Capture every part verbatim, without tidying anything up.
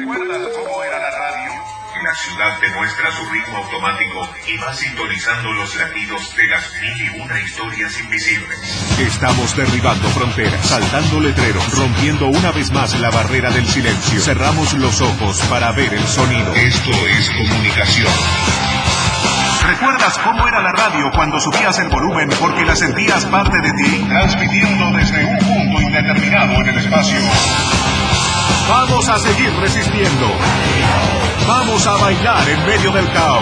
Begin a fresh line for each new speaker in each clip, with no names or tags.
¿Recuerdas cómo era la radio? La ciudad te muestra su ritmo automático y va sintonizando los latidos de las mil y una historias invisibles.
Estamos derribando fronteras, saltando letreros, rompiendo una vez más la barrera del silencio. Cerramos los ojos para ver el sonido.
Esto es comunicación.
¿Recuerdas cómo era la radio cuando subías el volumen porque la sentías parte de ti?
Transmitiendo desde un punto indeterminado en el espacio.
Vamos a seguir resistiendo. Vamos a bailar en medio del caos.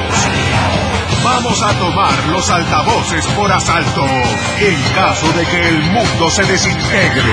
Vamos a tomar los altavoces por asalto en caso de que el mundo se desintegre.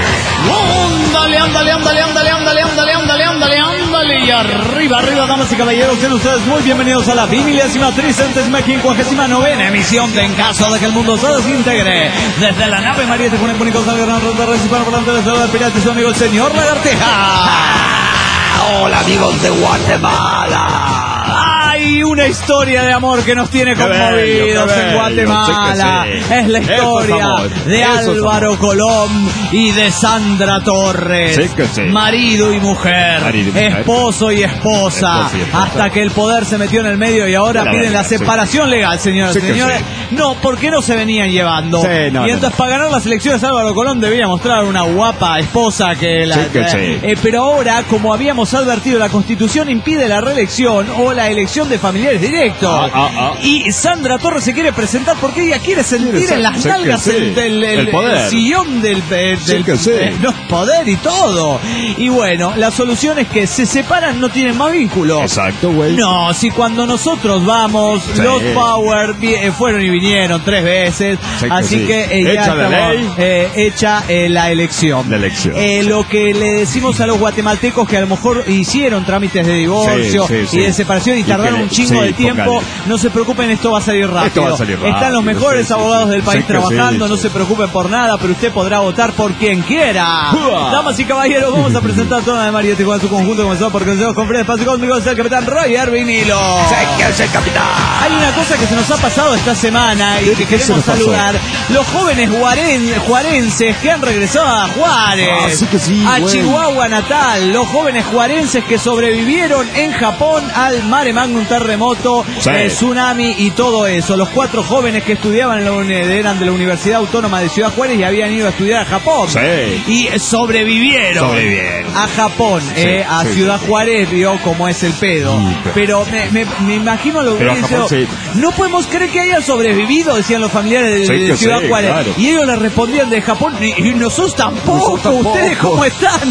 Ándale, ándale, ándale, ándale, ándale, ándale, ándale, ándale, ándale. Y arriba, arriba, damas y caballeros, sean ustedes muy bienvenidos a la vigésima tricentésima quincuagésima novena emisión de En caso de que el mundo se desintegre. Desde la nave María se pone único San Fernando de Recipiano por delante desde el pirata, su amigo el señor Lagarteja.
Hola amigos de Guatemala.
Hay una historia de amor que nos tiene conmovidos bello, bello, en Guatemala. Sí sí. Es la historia es de Eso Álvaro Colón y de Sandra Torres. Sí sí. Marido y mujer, Marido y mujer. Esposo y esposa. Esposo y esposa. Hasta que el poder se metió en el medio y ahora la piden verdad, la separación sí. legal, señoras y sí señores. Sí. No, porque no se venían llevando. Sí, no, y entonces no. para ganar las elecciones Álvaro Colón debía mostrar una guapa esposa que la... Sí que sí. Eh, pero ahora, como habíamos advertido, la Constitución impide la reelección o la elección de familiares directos. Ah, ah, ah. Y Sandra Torres se quiere presentar porque ella quiere sentir quiere en las nalgas sí. el, el, el, el, el sillón del, del, sí del sí. no, poder y todo. Y bueno, la solución es que se separan, no tienen más vínculo.
Exacto, güey.
No, si cuando nosotros vamos, sí. los Power eh, fueron y vinieron tres veces, sí que así sí. que eh, ya
hecha
estamos,
la ley.
Eh, hecha eh, la elección.
La elección.
Eh, lo que le decimos a los guatemaltecos que a lo mejor hicieron trámites de divorcio sí, sí, sí. y de separación y, y tardaron un chingo sí, de tiempo, focales. No se preocupen, esto va a salir rápido.
Esto va a salir rápido.
Están los mejores sí, abogados sí, del país sí, trabajando, sí,
sí.
no se preocupen por nada, pero usted podrá votar por quien quiera. ¡Uah! Damas y caballeros, vamos a presentar toda de María Tijuana, su conjunto, comenzado por consejos con Fred Espacio Cósmico, es el capitán Roger Vinilo.
Sé que es el capitán.
Hay una cosa que se nos ha pasado esta semana y que queremos saludar. Los jóvenes juaren, juarenses que han regresado a Juárez,
ah, sí que sí,
a
güey.
Chihuahua natal, los jóvenes juarenses que sobrevivieron en Japón al mare magnum terremoto, sí. eh, tsunami y todo eso. Los cuatro jóvenes que estudiaban en la uni- eran de la Universidad Autónoma de Ciudad Juárez y habían ido a estudiar a Japón.
Sí.
Y sobrevivieron,
sobrevivieron.
a Japón, sí, eh, a sí, Ciudad sí. Juárez, vio cómo es el pedo. Sí, pero me, me, me imagino lo que
Japón, sí.
no podemos creer que hayan sobrevivido, decían los familiares de, sí, de Ciudad sí, Juárez. Claro. Y ellos les respondían de Japón, y, y nosotros tampoco, nosotros tampoco. ¿Ustedes cómo están?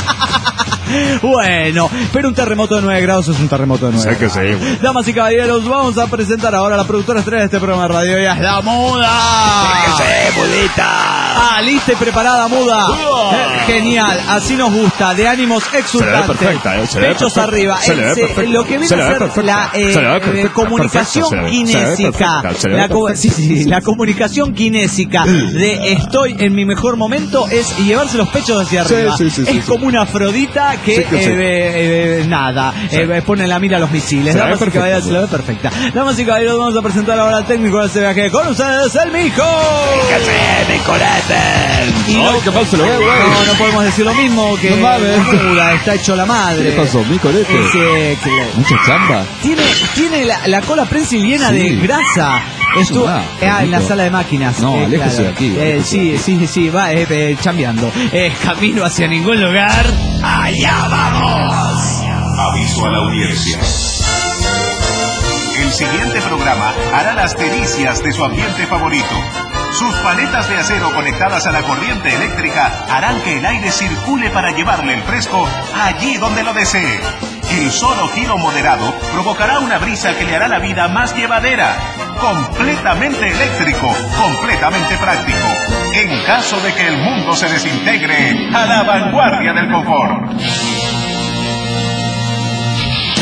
Bueno, pero un terremoto de nueve grados es un terremoto de nueve.
Sí que sí, güey.
Damas y caballeros, vamos a presentar ahora a la productora estrella de este programa de radio. Ella es la Muda.
Sí que sí, Mudita.
Ah, lista y preparada, Muda. Uh. Eh, genial, así nos gusta. De ánimos exultantes.
Se le ve perfecta, eh. Se le ve
pechos
perfecta.
arriba.
Se le ve perfecta.
Lo que viene
se
a ser la eh, eh, comunicación
perfecta.
kinésica. La, co- sí, sí, la comunicación kinésica de estoy en mi mejor momento es llevarse los pechos hacia arriba. Sí, sí, sí, es sí, como sí. una Afrodita que, sí, que eh, sí. eh, eh, nada, sí. eh, pone la mira a los misiles. Damas y caballeros, se lo ve perfecta. Damas y caballeros, vamos a presentar ahora al técnico de este viaje. Con ustedes, el Mico.
¿Qué sé, mi colete?
Y no,
Ay, ¿qué pasa, lo veo, güey?
No, no podemos decir lo mismo que
no
Muda, está hecho la madre.
¿Qué pasó, mi colete?
Ese, que le...
Mucha chamba.
Tiene, tiene la, la cola prensil llena sí. de grasa. Estuvo ah, en la sala de máquinas.
No,
eh,
aléjese
claro.
de aquí.
Eh, sí, sí, sí, sí, va eh, eh, chambeando. Eh, camino hacia ningún lugar. ¡Allá vamos!
Aviso a la audiencia.
El siguiente programa hará las delicias de su ambiente favorito. Sus paletas de acero conectadas a la corriente eléctrica harán que el aire circule para llevarle el fresco allí donde lo desee. El solo giro moderado provocará una brisa que le hará la vida más llevadera. Completamente eléctrico, completamente práctico. En caso de que el mundo se desintegre, a la vanguardia del confort.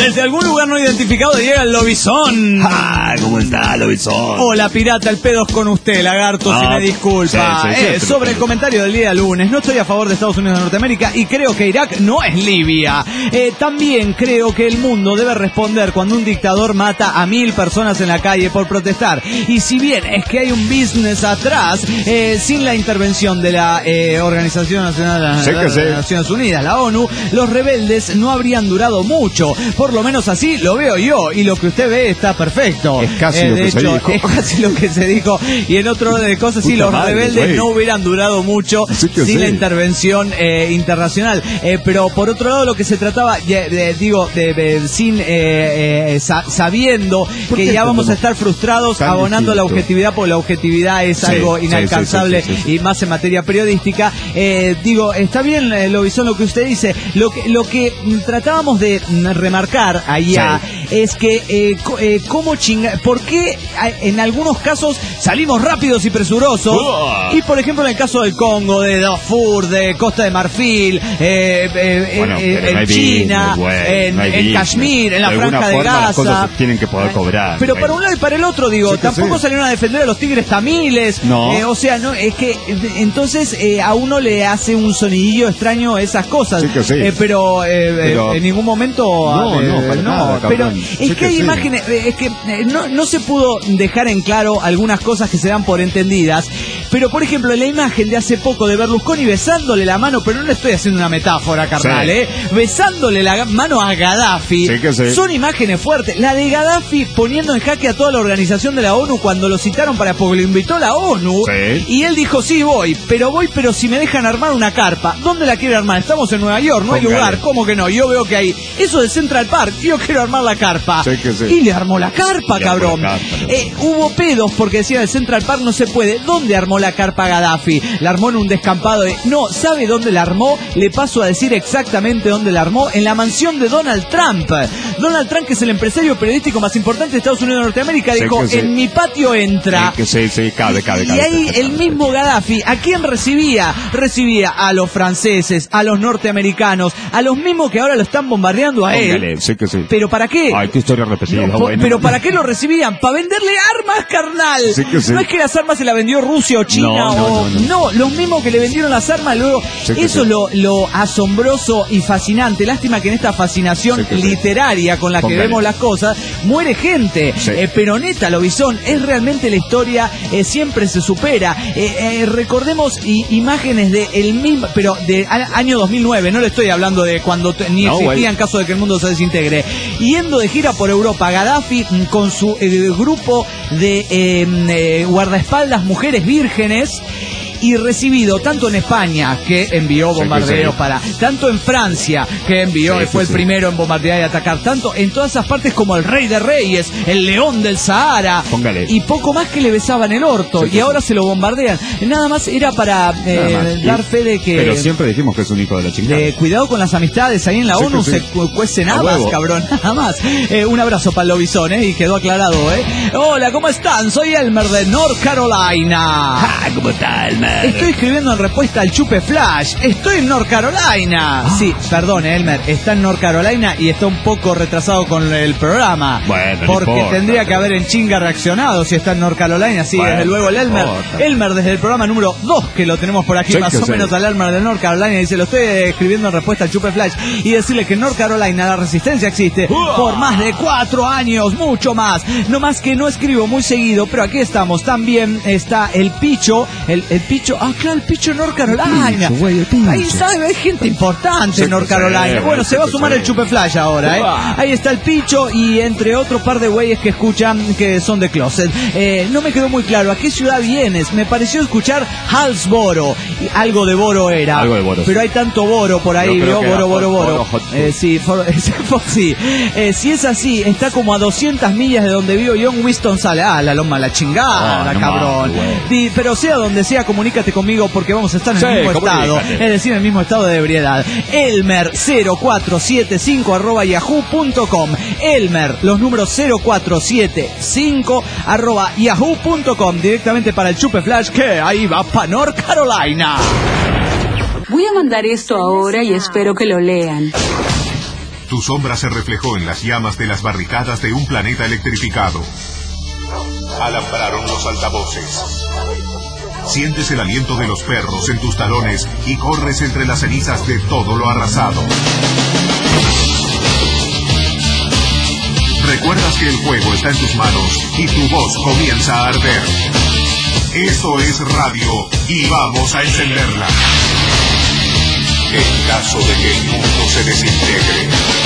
Desde algún lugar no identificado llega el lobizón.
Ah, ¿cómo está, lobizón?
Hola, pirata, el pedo es con usted, lagarto,
Ah,
si me disculpa.
sí, sí,
Eh,
sí,
sobre
sí.
el comentario del día lunes, no estoy a favor de Estados Unidos de Norteamérica y creo que Irak no es Libia. Eh, también creo que el mundo debe responder cuando un dictador mata a mil personas en la calle por protestar. Y si bien es que hay un business atrás, eh, sin la intervención de la eh, Organización Nacional
Sí
de
que sí.
las Naciones Unidas, la ONU, los rebeldes no habrían durado mucho. Por lo menos así lo veo yo. Y lo que usted ve está perfecto.
Es casi
Eh,
lo
de
que se
hecho,
dijo.
es casi lo que se dijo. Y en otro orden de cosas, sí,
Puta
los
madre,
rebeldes
güey.
no hubieran durado mucho
Sí que
sin
sí.
la intervención eh, internacional. Eh, pero por otro lado, lo que se trataba, ya, de- digo, de, de- sin eh, eh, sa- sabiendo
¿Por
que
qué
ya vamos a
como
estar frustrados
tan
abonando la
distinto?
objetividad, porque la objetividad es
Sí,
algo
sí,
inalcanzable
sí, sí, sí, sí.
y más en materia periodística. Eh, digo, está bien, eh, Lobizón, lo que usted dice. Lo que, lo que mm, tratábamos de mm, remarcar allá es que eh, co- eh, cómo chinga, por qué eh, en algunos casos salimos rápidos y presurosos.
Uah.
Y por ejemplo en el caso del Congo, de Darfur, de Costa de Marfil, eh, eh,
Bueno,
en,
pero
en
no hay
China,
business, güey,
en,
no hay
en
business.
Kashmir, en la
De alguna
Franja de
forma
Gaza.
las cosas se tienen que poder cobrar,
Pero
güey.
para un lado y para el otro, digo,
Sí que
tampoco
sí.
salieron a defender a los tigres tamiles.
No.
Eh, o sea, no, es que eh, entonces eh, a uno le hace un sonidillo extraño esas cosas.
Sí que sí.
Eh, pero, eh,
Pero-
eh, en ningún momento.
No,
eh,
no, para nada,
pero
cabrón.
es
Sí
que hay
que sí.
imágenes, eh, es que eh, no, no se pudo dejar en claro algunas cosas que se dan por entendidas. Pero por ejemplo, en la imagen de hace poco de Berlusconi besándole la mano, pero no le estoy haciendo una metáfora, carnal,
Sí.
eh, besándole la mano a Gaddafi.
Sí que sí.
Son imágenes fuertes. La de Gaddafi poniendo en jaque a toda la organización de la ONU cuando lo citaron para, porque lo invitó la ONU.
Sí.
Y él dijo, sí, voy, pero voy, pero si me dejan armar una carpa. ¿Dónde la quiere armar? Estamos en Nueva York, no hay
Póngale.
lugar. ¿Cómo que no? Yo veo que hay eso de Central Park. Yo quiero armar la carpa.
Sí que sí.
Y le armó la carpa,
Le armó
cabrón.
la carpa, ¿no?
Eh, hubo pedos porque decía el Central Park no se puede. ¿Dónde armó la carpa Gaddafi? La armó en un descampado de... No, ¿sabe dónde la armó? Le paso a decir exactamente dónde la armó. En la mansión de Donald Trump. Donald Trump, que es el empresario periodístico más importante de Estados Unidos de Norteamérica,
Sí
dijo,
que sí.
en mi patio entra.
Sí, que sí, sí, cabe, cabe,
Y
cabe.
ahí el mismo Gaddafi, ¿a quién recibía? Recibía a los franceses, a los norteamericanos, a los mismos que ahora lo están bombardeando a él.
Póngale, sí que sí.
¿Pero para qué?
Ay, qué historia repetida,
No, po-
bueno.
pero ¿para qué lo recibían? ¿Para venderle armas, carnal?
Sí que sí.
No es que las armas se las vendió Rusia o China
No, no,
o...
no, no.
los mismos que le vendieron las armas luego...
Sí que
Eso
sí.
es lo, lo asombroso y fascinante. Lástima que en esta fascinación
Sí que sí.
literaria con la que
Póngale.
vemos las cosas, muere gente.
Sí.
Eh, pero neta, Lobizón, es realmente la historia, eh, siempre se supera. Eh, eh, recordemos i- imágenes de el mismo, pero de a- año dos mil nueve, no le estoy hablando de cuando t- ni
No,
existía
güey.
en caso de que el mundo se desintegre. Yendo de gira por Europa, Gaddafi mm, con su eh, grupo de eh, eh, guardaespaldas mujeres vírgenes, y recibido tanto en España, que envió
Sí,
bombardeos
sí.
para, tanto en Francia, que envió
Sí,
y fue
sí,
el
sí.
primero en bombardear y atacar, tanto en todas esas partes como el Rey de Reyes, el León del Sahara,
Póngale.
y poco más que le besaban el orto,
Sí,
y
sí,
ahora se lo bombardean. Nada más era para eh,
Nada más.
dar
Y-
fe de que...
Pero siempre dijimos que es un hijo de la chingada.
de cuidado con las amistades, ahí en la
Sí,
ONU
sí,
se
sí.
cu- cuecen
A
habas,
huevo.
cabrón, nada más. Eh, un abrazo para el Lobizón, ¿eh? Y quedó aclarado, ¿eh? Hola, ¿cómo están? Soy Elmer de North Carolina.
Ah, ¿cómo está, Elmer?
Estoy escribiendo en respuesta al Chupe Flash. Estoy en North Carolina. Sí, perdón, Elmer, está en North Carolina y está un poco retrasado con el programa.
Bueno, no
porque
importa,
tendría que
pero-
haber en chinga reaccionado si está en North Carolina. Sí,
Bueno,
desde luego el
no
Elmer.
importa.
Elmer desde el programa número dos que lo tenemos por aquí,
Sí,
más
que
o
sí.
menos al Elmer de North Carolina. Dice, lo estoy escribiendo en respuesta al Chupe Flash y decirle que en North Carolina la resistencia existe por más de cuatro años, mucho más. No más que no escribo muy seguido, pero aquí estamos. También está el Picho, el, el Picho, ah, claro, el Picho en North Carolina.
Picho, güey, el Picho.
Ahí sabe, hay gente importante
Sí,
en North
que
Carolina.
sí,
Bueno,
sí,
se va a
que
sumar
sí.
el Chupe Flash ahora, ¿eh?
Uah.
Ahí está el Picho y entre otros par de güeyes que escuchan que son de Closet. Eh, no me quedó muy claro a qué ciudad vienes. Me pareció escuchar Hillsboro. Y algo de Boro era.
Algo de Boro,
Pero
sí.
hay tanto Boro por ahí,
Yo creo
¿vio?
que
Boro,
era
Boro,
Fort-
Boro.
Fort Hot
Eh, sí, for- for- sí. Eh, si es así, está como a doscientas millas de donde vivo yo en Winston-Salem. Ah, la loma, la chingada,
Ah, no
cabrón.
mames, güey.
Sí, pero sea donde sea, comunícate conmigo porque vamos a estar en
Sí,
el mismo estado.
comunícate.
Es decir, en el mismo estado de ebriedad. Elmer cero cuatro siete cinco arroba yahoo punto com. Elmer, los números cero cuatro siete cinco arroba yahoo punto com. Directamente para el Chupe Flash que ahí va para North Carolina.
Voy a mandar esto ahora y espero que lo lean.
Tu sombra se reflejó en las llamas de las barricadas de un planeta electrificado. Alambraron los altavoces. Sientes el aliento de los perros en tus talones y corres entre las cenizas de todo lo arrasado. Recuerdas que el fuego está en tus manos y tu voz comienza a arder. Esto es radio y vamos a encenderla. En caso de que el mundo se desintegre.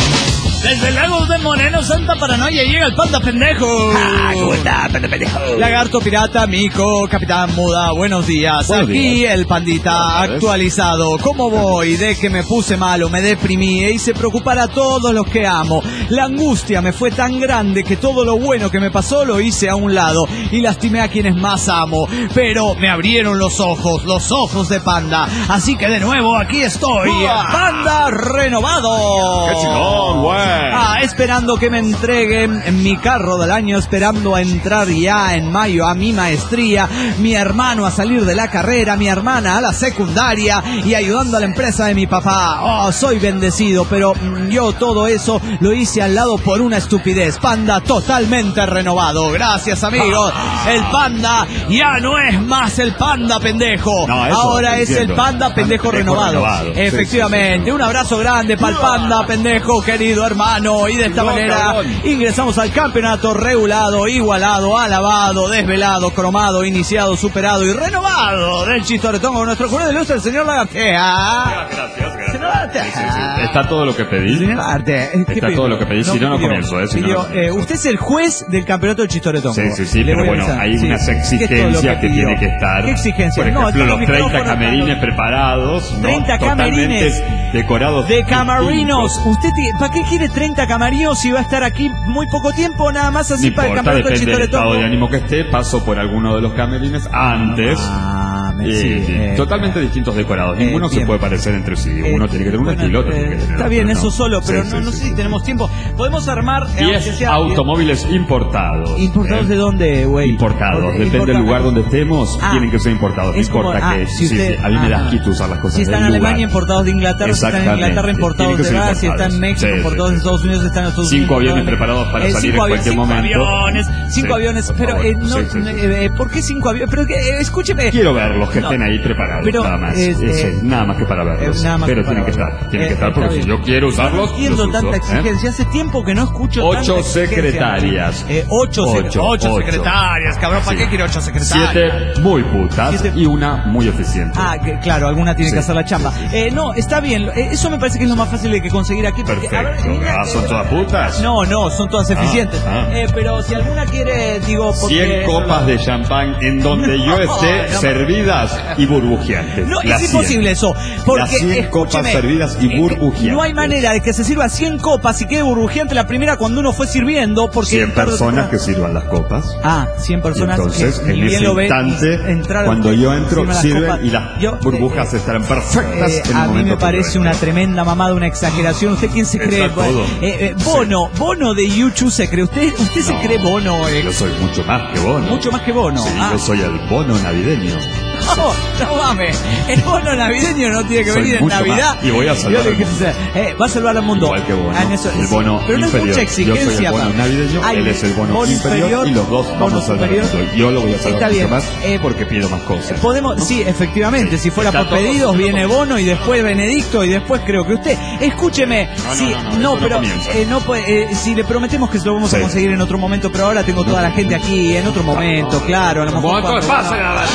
Desde Lagos de Moreno, Santa Paranoia, llega el Panda Pendejo.
Ah, ¿cómo está, Panda Pendejo?
Lagarto Pirata, Mico, Capitán Muda, buenos días.
Buenos
Aquí
días.
el Pandita actualizado. ¿Cómo voy? De que me puse malo, me deprimí e hice preocupar a todos los que amo. La angustia me fue tan grande que todo lo bueno que me pasó lo hice a un lado y lastimé a quienes más amo. Pero me abrieron los ojos, los ojos de Panda. Así que de nuevo aquí estoy, Panda renovado.
¡Qué chingón, güey!
Ah, esperando que me entreguen mi carro del año, esperando a entrar ya en mayo a mi maestría, mi hermano a salir de la carrera, mi hermana a la secundaria y ayudando a la empresa de mi papá. Oh, soy bendecido, pero mm, yo todo eso lo hice al lado por una estupidez. Panda totalmente renovado. Gracias, amigos. El Panda ya no es más el Panda pendejo.
No, eso,
ahora es
entiendo.
el Panda pendejo,
Pendejo
renovado.
renovado.
Efectivamente.
Sí, sí, sí.
Un abrazo grande para el Panda pendejo, querido hermano. Y de esta
No,
manera
cabrón.
ingresamos al campeonato regulado, igualado, alabado, desvelado, cromado, iniciado, superado y renovado del Chistoretón con nuestro jurado de luz, el señor Lagartea.
Gracias, gracias.
Señor Lagartea.
Sí, sí, sí. Está todo lo que pedí.
Señor Lagartea, ¿qué
Está
pidió?
todo lo que pedí, si no, no
pidió,
comienzo, eh, si no,
pidió,
no comienzo.
eh, usted es el juez del campeonato del Chistoretón.
Sí, sí, sí,
Le
pero
voy a
bueno,
avisar.
hay
Sí.
unas
¿Qué es todo lo
exigencias que
pidió?
tiene que estar.
¿Qué exigencia?
Por
No,
ejemplo,
estos
los treinta
micrófonos
camerines
están-
preparados, ¿no?
treinta camerines.
Totalmente decorados.
De camarinos.
distintos.
¿Usted ti- para qué quiere treinta camarinos si va a estar aquí muy poco tiempo? Nada más así
No
para el
importa,
campeonato del
depende del estado de
Chistoretón.
ánimo que esté, paso por alguno de los camerines antes.
Ah, me-
Eh,
sí, eh,
totalmente distintos decorados.
eh,
Ninguno se
bien.
puede parecer entre sí.
Eh,
Uno tiene que tener un
bueno,
estilo, otro
eh,
tiene que tener
está
otro,
bien,
¿no?
eso solo, pero
Sí,
no,
sí,
no
sí,
sé si
sí.
tenemos tiempo. Podemos armar... eh, aunque
diez
sea-
automóviles importados.
¿Importados
¿eh?
de dónde, güey?
Importados.
Porque
Depende del
importa-
lugar donde estemos,
Ah,
tienen que ser importados. No
es como-
importa
ah,
que.
si
sí,
usted-
sí, a mí me da
ah,
asquito usar las cosas
Si está en
del lugar.
Alemania, importados de Inglaterra. Si está en
Exactamente.
Inglaterra, importados
Tienen que
de
ser
Brasil. Si está en
importados.
México,
Sí,
importados
sí,
en
sí.
Estados Unidos. Está en Estados Unidos.
Cinco aviones
importados-
preparados para
Eh,
salir
cinco
en cualquier
cinco
momento.
aviones, cinco
Sí,
aviones.
por
Pero,
favor.
eh, no,
Sí, sí, sí.
eh, ¿por qué cinco aviones? Pero, eh, escúcheme.
Quiero verlos que
No.
estén ahí preparados,
Pero,
nada más.
es,
Eso,
eh,
nada más que para verlos.
Eh, nada más
Pero
que para
tienen que
verlo.
estar, tienen
Eh,
que estar
está
porque si
bien.
yo quiero usarlos,
No entiendo
los
tanta
uso, ¿eh?
exigencia. Hace tiempo que no escucho
Ocho
tanta exigencia.
secretarias.
Eh, ocho, sec-
Ocho,
ocho
ocho.
secretarias, cabrón. ¿Para
Sí.
qué quiere ocho secretarias?
Siete muy putas
Siete-
y una muy eficiente.
Ah, que, claro, alguna tiene
Sí,
que hacer la chamba.
sí, sí, sí.
Eh, no, está bien. eh, eso me parece que es lo más fácil de que conseguir aquí. Porque, a ver,
Perfecto.
mira,
Ah, ¿son
eh,
todas putas?
No, no, son todas eficientes.
ah.
Eh, pero si alguna quiere, digo, porque...
Cien copas de champán en donde yo esté
no.
servidas y burbujeantes.
No,
Las
es
cien.
imposible eso. Porque,
Las cien copas
escúcheme,
servidas y
eh,
burbujeantes.
no hay manera de que se sirva cien copas y quede burbujeante la primera cuando uno fue sirviendo. Porque
cien
tarde o
personas que
temprano-
sirvan las copas.
Ah, cien
Y
personas
entonces,
que ni
en
bien
ese
lo ven y
instante,
entraron-
cuando yo entro,
sirven las
sirven
copas.
y las
Yo,
burbujas
eh,
estarán perfectas
Eh,
en el
a mí
momento
me
que
parece
yo
una
entre.
tremenda mamada, una exageración. ¿Usted quién se
Está
cree?
todo.
Eh, eh, Bono, Bono de YouTube se cree. ¿Usted, usted se
No,
cree Bono? eh?
Yo soy mucho más que Bono.
Mucho más que Bono.
Sí,
Ah.
yo soy el Bono navideño.
No, no mames. El bono navideño no tiene que
Soy
venir en
mucho
Navidad.
más. Y voy a salvar
Yo le
al
dije,
mundo.
eh, va a salvar al mundo.
Igual que Bono.
Ah, en eso-
El bono
pero no es
inferior.
mucha
Yo soy el
exigencia.
bono
pa.
navideño,
Hay
él es el bono,
bono
inferior, y los dos
bono
vamos a salvar al
superior.
mundo. Yo lo voy a salvar
Está
mucho
bien.
más
Eh,
porque pido más cosas.
Podemos, sí, efectivamente,
Sí.
si fuera
Está
por
todo-
pedidos,
todo
viene
como-
Bono y después Benedicto y después creo que usted. Escúcheme,
No, no,
sí,
no, no, esto no
pero
comienza.
eh, no puede- eh, si le prometemos que se lo vamos a
Sí.
conseguir en otro momento, pero ahora tengo toda la gente aquí en otro momento, claro. A lo mejor
Momento de
cuando-
pase, nada.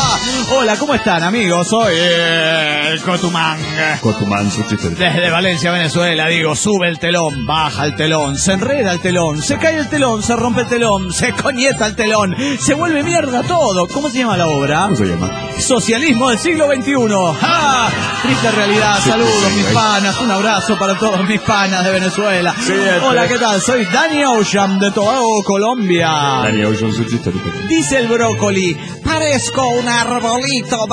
Hola, ¿cómo están, amigos? Soy eh, el Cotumán.
Cotumán, su chiste.
Desde Valencia, Venezuela, digo, sube el telón, baja el telón, se enreda el telón, se cae el telón, se rompe el telón, se coñeta el telón, se vuelve mierda todo. ¿Cómo se llama la obra?
¿Cómo se llama?
Socialismo del siglo veintiuno. ¡Ja! Triste realidad.
Sí,
Saludos,
sí,
mis
sí.
panas. Un abrazo para todos mis panas de Venezuela.
Sí, este.
Hola, ¿qué tal? Soy Danny Ocean de Tobago, Colombia.
Dani Ocean, su chiste.
Dice el brócoli, parezco un arbolito,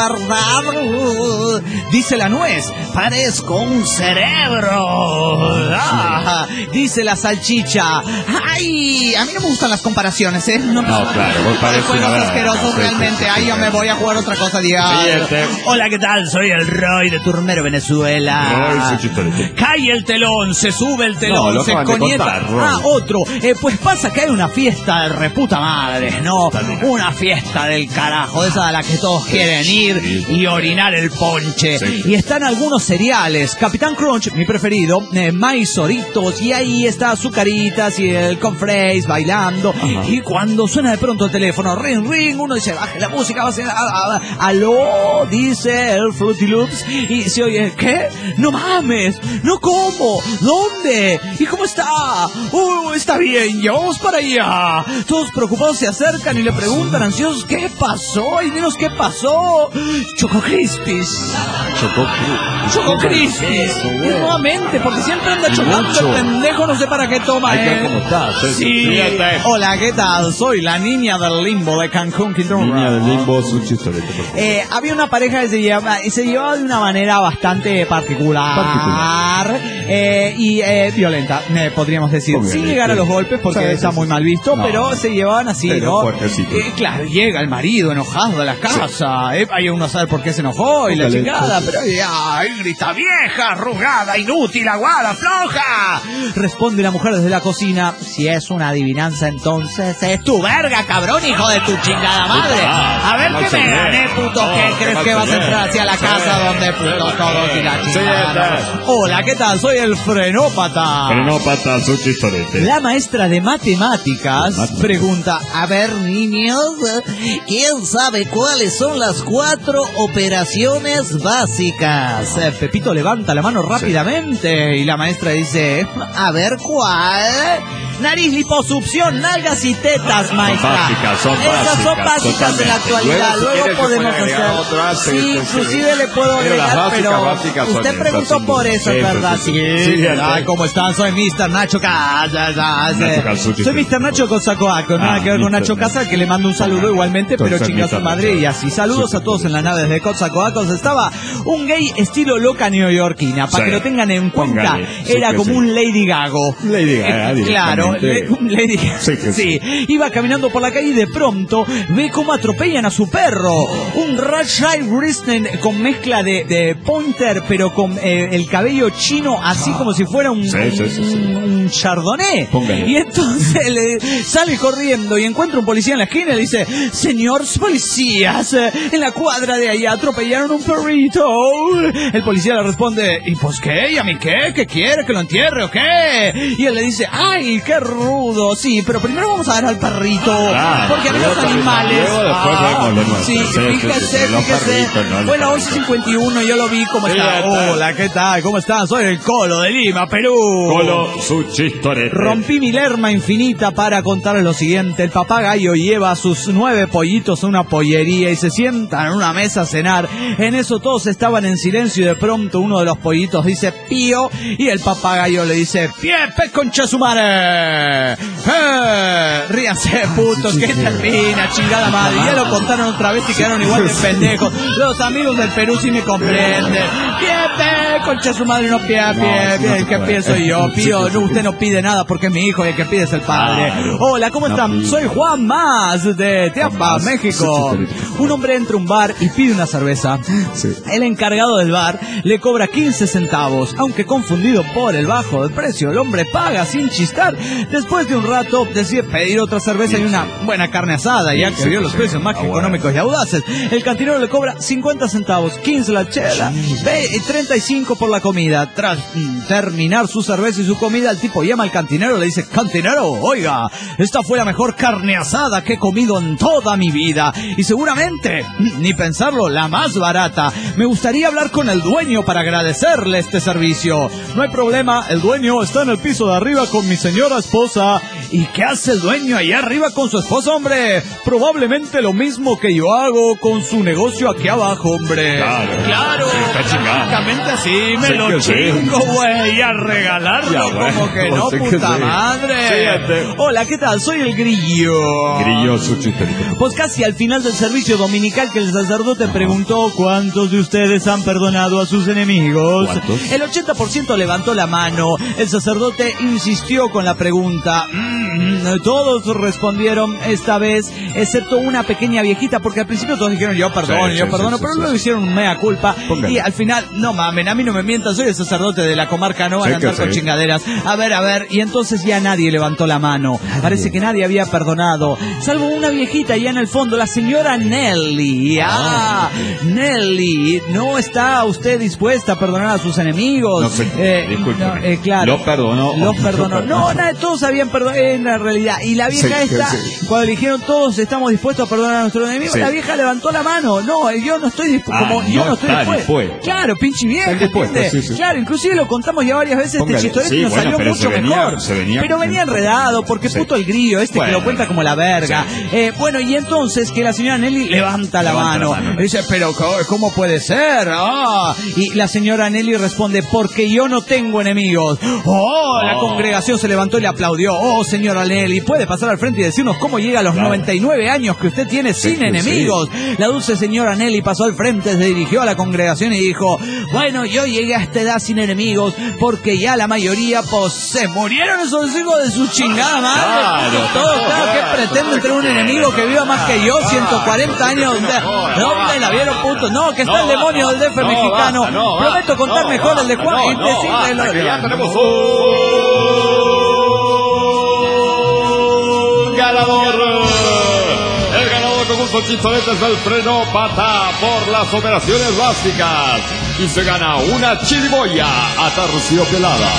¿verdad? Dice la nuez, parezco un cerebro. Ah, dice la salchicha. Ay, a mí no me gustan las comparaciones, ¿eh? No,
no claro, vos
pareces juegos
una
asquerosos
sí,
realmente.
sí, sí,
Ay,
sí,
yo
sí.
me voy a jugar otra cosa, diablo.
Siguiente.
Hola, ¿qué tal? Soy el Roy de Turmero, Venezuela.
Roy, su chistorete.
Cae el telón, se sube el telón,
No, lo
se
acaban de
coñeta.
contar, Roy.
Ah, otro. Eh, pues pasa que hay una fiesta de reputa madre, ¿no? Una fiesta del carajo, esa a la que todos quieren ir y orinar el ponche.
Sí.
Y están algunos cereales. Capitán Crunch, mi preferido, eh, maizoritos, y ahí está Azucaritas y el Confrays bailando.
Ajá.
Y cuando suena de pronto el teléfono, ring, ring, uno dice, baje la música, va a ser, a- a- aló, dice el Fruity Loops, y se oye, ¿qué? No mames, no como, ¿dónde? ¿Y cómo está? Uh, está bien, ya vamos para allá. Todos preocupados se acercan y le preguntan ansiosos, ¿qué pasó? Y dinos qué pasó. Choco Crispies.
Chocó.
Choco Crispies. Y nuevamente, porque siempre anda chocando
Mucho.
el pendejo, no sé para qué toma,
Hay que ver
eh.
cómo está. Sí.
Sí.
Fíjate.
Hola, ¿qué tal? Soy la niña del limbo de Cancún, Quintana Roo.
Niña del limbo, su chistorete, por favor.
Eh, había una pareja que se llevaba, se llevaba de una manera bastante particular,
Particular.
eh, y eh, violenta, eh, podríamos decir,
Muy
sin
bien,
llegar a
sí.
los golpes porque
Sí, sí,
está
sí,
muy
sí.
mal visto,
No.
pero se llevaban así,
Pero
¿no?
fuertecito.
Eh, claro, llega el marido enojado a la casa, eh, hay uno a saber por qué se enojó y la
Póngale,
chingada,
sí.
pero ya, y grita, vieja, arrugada, inútil, aguada, floja. Responde la mujer desde la cocina, si es una adivinanza entonces es tu verga, cabrón, hijo de tu chingada madre. A ver
Mal
qué me
señor.
gané, puto,
No,
¿qué
qué
crees
mal
que vas a
señor.
entrar hacia la
Sí.
casa donde puto
Sí.
todos y la
Sí,
chingada?
sí.
Hola, ¿qué tal? Soy el frenópata.
Frenópata, su chistorete.
La maestra de matemáticas
Matemáticas.
pregunta, a ver, niños, ¿quién sabe cuáles son las cuatro operaciones básicas? Eh, Pepito levanta la mano rápidamente y la maestra dice, a ver, ¿cuál? Nariz, liposucción, nalgas y tetas, maestra.
básicas, son
Esas son
básicas,
básicas en la
totalmente.
actualidad.
Luego, si
Luego
quiere, se
podemos
puede agregar
hacer.
otra, sí,
Sí,
sí, sí.
inclusive le puedo
Pero las
agregar,
básicas,
pero
básicas son
usted
estas,
preguntó
sin
por
duda.
eso,
Sí,
es
sí,
verdad.
sí, sí.
Sí.
Sí,
Ay, ¿cómo están? Soy mister Nacho Casas.
Nacho Calzucci.
Soy mister Nacho Cosacoaco, nada
Ah,
que ver con
mister
Nacho
Nacho.
Casas, que le mando un saludo igualmente, pero
Entonces,
chinga su
mister
madre
Nacho.
y así. Saludos
Sí,
a todos
sí,
en la
sí.
nave desde Cosacoacos. Estaba un gay estilo loca neoyorquina, para
Sí.
que lo tengan en cuenta.
Póngale, sí
Era
que
como
sí.
un Lady Gago.
Lady Gaga,
Eh, Claro,
directamente.
le- un Lady Gaga.
Sí que sí.
Iba caminando por la calle y de pronto ve cómo atropellan a su perro. Un Rashai Risten con mezcla de, de pointer, pero con eh, el cabello chino, así como si fuera un,
Sí, sí, sí, sí.
un, un chardonnay.
Póngale.
Y entonces le sale corriendo y encuentra un policía en la esquina y le dice, señores policías, eh, en la cuadra de allá atropellaron un perrito. El policía le responde, ¿y pues qué? ¿Y a mí qué? ¿Qué quiere? ¿Que lo entierre o qué? Y él le dice, ¡ay, qué rudo! Sí, pero primero vamos a ver al perrito,
Ah,
porque a mí los
luego
animales...
luego después
Ah,
vemos lo nuestro.
sí,
Sí, sí,
fíjese,
sí, sí, los
fíjese.
perritos, no, los
Fue la
perritos.
once cincuenta y uno, yo lo vi, ¿cómo
Sí,
está?
ya está.
Hola, ¿qué tal? ¿Cómo están? Soy el Colo de Lima, Perú.
Colo, su chistorete.
Rompí mi lerma infinita para contarles lo siguiente. El papagayo lleva a sus nueve pollitos a una pollería y se sientan en una mesa a cenar. En eso todos estaban en silencio y de pronto uno de los pollitos dice pío y el papagayo le dice piepe concha su madre. ¡Eh! Ríanse, putos, que termina, chingada madre. Ya lo contaron otra vez y quedaron igual de pendejos. Los amigos del Perú sí me comprenden. Piepe concha su madre, no pie,
No,
pie,
sí, no
pie,
se
¿qué
puede.
pienso yo?
Sí,
Pido,
sí,
no,
sí.
usted no pide nada porque es mi hijo y el que pide es el padre.
Claro.
Hola, ¿cómo
No
están?
pide.
Soy Juan Más de Teapa,
Más.
México.
Sí, sí, sí.
Un hombre entra a un bar y pide una cerveza.
Sí.
El encargado del bar le cobra quince centavos. Aunque confundido por el bajo del precio, el hombre paga sin chistar. Después de un rato decide pedir otra cerveza y una buena carne asada, ya que
Sí,
vio
sí,
los
sí.
precios más que
Ah, bueno.
económicos y audaces. El cantinero le cobra cincuenta centavos, quince la chela, ve- y treinta y cinco por la comida. Tras mm, terminar su cerveza y su comida, el tipo llama al cantinero y le dice, cantinero, oiga, esta fue la mejor carne asada que he comido en toda mi vida. Y seguramente, mm, ni pensarlo, la más barata. Me gustaría hablar con el dueño para agradecerle este servicio. No hay problema, el dueño está en el piso de arriba con mi señora esposa. ¿y qué hace el dueño allá arriba con su esposa, hombre? Probablemente lo mismo que yo hago con su negocio aquí abajo, hombre.
Claro.
Claro. Prácticamente así me
Sé
lo
que sí.
chingo, güey. A regalarlo,
Ya, güey.
como que
No
no,
sé que
puta
sí.
madre.
Fíjate.
Hola, ¿qué tal? Soy el Grillo.
Grillo su chistorito.
Pues casi al final del servicio dominical que el sacerdote preguntó cuántos de ustedes han perdonado a sus enemigos.
¿Cuántos?
El ochenta por ciento levantó la mano. El sacerdote insistió con la pregunta. Mm, todos respondieron esta vez, excepto una pequeña viejita, porque al principio todos dijeron yo perdono,
Sí,
yo
sí,
perdono,
sí,
pero
sí,
luego
sí.
hicieron un mea culpa.
Póngale.
Y al final, no mamen, a mí no me mientan, soy el sacerdote de la comarca, no van
Sí
a andar
que
con
sí.
chingaderas. A ver, a ver, y entonces ya nadie levantó la mano. Parece que nadie había perdonado, salvo una viejita allá en el fondo, la señora Nelly. Ah, Nelly, ¿no está usted dispuesta a perdonar a sus enemigos?
No sé,
Eh,
discúlpeme.
no, eh, claro.
Lo perdonó.
Lo perdonó. No, nada, todos habían perdonado en la realidad. Y la vieja
Sí,
esta,
sí.
cuando le dijeron todos estamos dispuestos a perdonar a nuestros enemigos,
Sí.
la vieja levantó la mano. No, yo no estoy dispuesto.
Ah,
como yo
no
no estoy
está
dispuesto.
dispuesto.
Claro, pinche vieja,
Está dispuesto,
¿entiendes?
sí, sí.
Claro, inclusive lo contamos ya varias veces.
Póngale.
Este chistorete
Sí,
nos
bueno,
salió
pero
mucho
se venía-
mejor.
se venía-
pero venía enredado, porque
Sí.
puto el grillo este que
Bueno.
lo cuenta como la verga.
Sí.
Eh, bueno, y entonces que la señora Nelly levanta la
Levanta
mano.
la mano.
Dice, pero ¿cómo- ¿cómo puede ser? Ah. Y la señora Nelly responde, porque yo no tengo enemigos. Oh, la
Oh.
congregación se levantó y le aplaudió. Oh, señora Nelly, ¿puede pasar al frente y decirnos cómo llega a los
Claro.
noventa y nueve años que usted tiene
Sí,
sin
sí,
enemigos? La dulce señora Nelly pasó al frente, se dirigió a la congregación y dijo, bueno, yo llegué a esta edad sin enemigos porque ya la mayoría, pues, se murieron esos hijos de su chingada madre.
Claro.
Todos, claro, que pretenden tener un enemigo que viva más que yo, ciento cuarenta años. ¿De dónde la vieron, puto? No, que está el demonio del D F mexicano. Prometo contar mejor el de Juan y decirle lo de
Ya tenemos un ganador. El ganador con un chistorete es el Freno Pata por las operaciones básicas. Y se gana una chiriboya aterciopelada.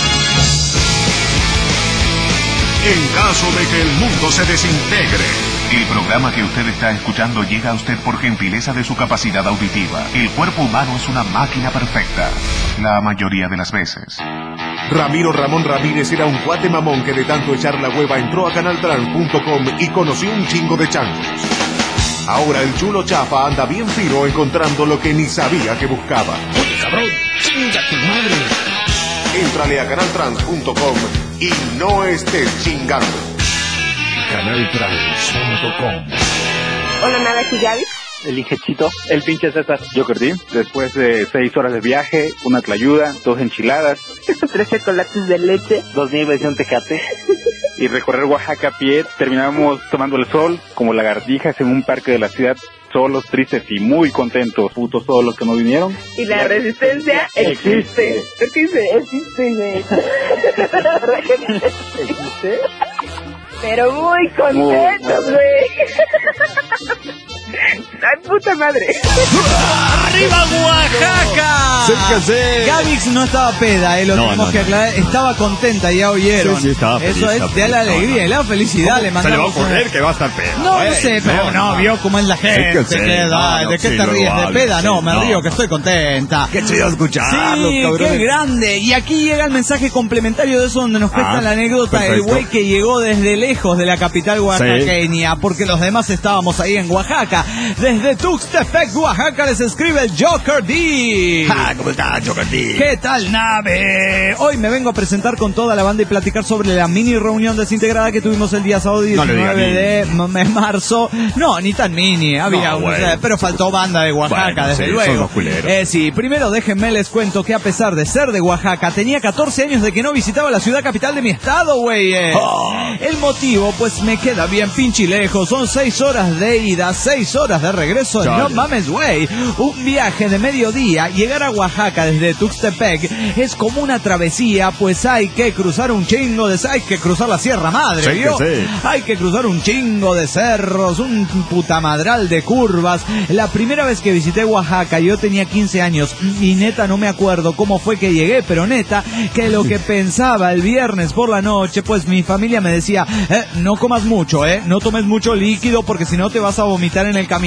En caso de que el mundo se desintegre,
El programa que usted está escuchando llega a usted por gentileza de su capacidad auditiva. El cuerpo humano es una máquina perfecta, la mayoría de las veces.
Ramiro Ramón Ramírez era un cuate mamón que de tanto echar la hueva entró a canal trans punto com y conoció un chingo de changos. Ahora el chulo chafa anda bien fino encontrando lo que ni sabía que buscaba.
Oye, cabrón, chinga tu madre.
Éntrale a canal trans punto com y no estés chingando.
canal trans punto com.
Hola, nada, aquí Gaby.
El ingechito, el pinche César. Yo perdí. Después de seis horas de viaje, una tlayuda, dos enchiladas,
Tres chocolates de leche.
dos nieves y un tecate. Y recorrer Oaxaca a pie, terminamos tomando el sol como lagartijas en un parque de la ciudad, solos, tristes y muy contentos, putos todos los que no vinieron.
Y la resistencia existe. Es que dice, existe, güey.
¿Existe?
Pero muy contentos, güey. Ay, puta madre.
¡Arriba Oaxaca!
Sí que sí.
Gavix no estaba peda, eh, lo
No,
tenemos
no,
que
no.
aclarar. Estaba contenta, ya oyeron.
Sí, sí, estaba feliz,
Eso es
estaba
de la
feliz.
alegría,
No, no.
y la felicidad. Le
Se le va a
mandamos una-
ocurrir que va a estar peda.
No, no
güey.
sé, pero no, vio cómo es la gente.
que sí,
que,
no,
ay,
no,
¿de qué
sí,
te
luego
ríes? ¿De
habla,
peda?
sí,
No, me
no,
río, que
no.
estoy contenta.
Qué chido escucharlo,
Sí,
cabrón.
qué grande. Y aquí llega el mensaje complementario de eso donde nos cuenta
Ah,
la anécdota del
perfecto.
güey que llegó desde lejos de la capital oaxaqueña, porque los demás estábamos ahí en Oaxaca. Desde Tuxtepec, Oaxaca, les escribe el Joker D.
Ah, ¿cómo estás, Joker D?
¿Qué tal, nave? Hoy me vengo a presentar con toda la banda y platicar sobre la mini reunión desintegrada que tuvimos el día sábado
No le diga
diecinueve de m- marzo. No, ni tan mini, había
No,
un-
bueno.
pero faltó banda de Oaxaca,
Bueno,
desde
sí,
luego.
son los culeros.
Eh, sí, primero déjenme les cuento que a pesar de ser de Oaxaca, tenía catorce años de que no visitaba la ciudad capital de mi estado, güey. eh.
Oh.
El motivo, pues me queda bien pinche lejos. Son seis horas de ida, seis horas de regreso.
Chale.
No mames, güey. Un viaje de mediodía, llegar a Oaxaca desde Tuxtepec es como una travesía, pues hay que cruzar un chingo de... Hay que cruzar la Sierra Madre,
Sí,
¿vio?
que sí.
Hay que cruzar un chingo de cerros, un putamadral de curvas. La primera vez que visité Oaxaca yo tenía quince años y neta no me acuerdo cómo fue que llegué, pero neta que lo que pensaba el viernes por la noche, pues mi familia me decía, eh, no comas mucho, eh, no tomes mucho líquido porque si no te vas a vomitar en el camino.